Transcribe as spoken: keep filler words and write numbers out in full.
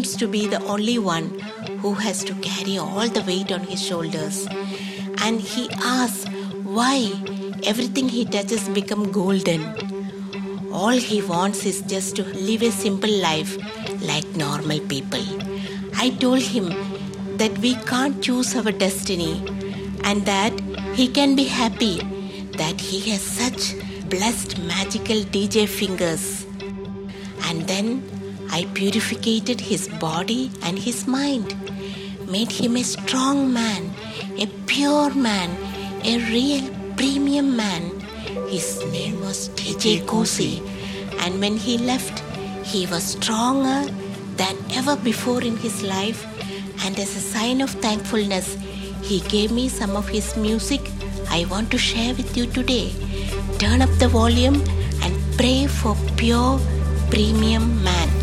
seems to be the only one who has to carry all the weight on his shoulders. And he asks why everything he touches becomes golden. All he wants is just to live a simple life like normal people. I told him that we can't choose our destiny and that he can be happy that he has such blessed magical D J fingers. And then I purificated his body and his mind, made him a strong man, a pure man, a real premium man. His name was D J Cozy, and when he left, he was stronger than ever before in his life, and as a sign of thankfulness, he gave me some of his music I want to share with you today. Turn up the volume and pray for pure premium man.